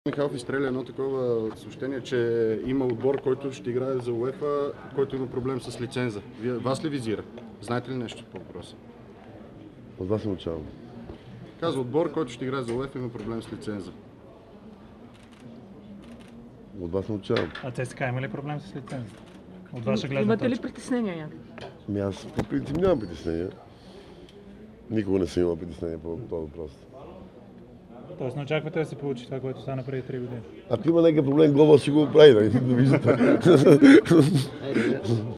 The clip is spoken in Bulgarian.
Михайлов изстреля едно такова съобщение, че има отбор, който ще играе за УЕФА, който има проблем с лиценза. Вас ли визира? Знаете ли нещо по въпроса? От вас научавам. Казва отбор, който ще играе за УЕФА, има проблем с лиценза. От вас научавам. А ЦСКА има ли проблем с лиценза? От ваша гледна Имате ли точка? притеснения някакви? Аз по принцип нямам притеснения. Никога не съм имал притеснения по този въпрос. Тоест не очаквате да се получи това, което стана преди 3 години? Ако има някакъв проблем, Глобал ще го оправи, да виждате.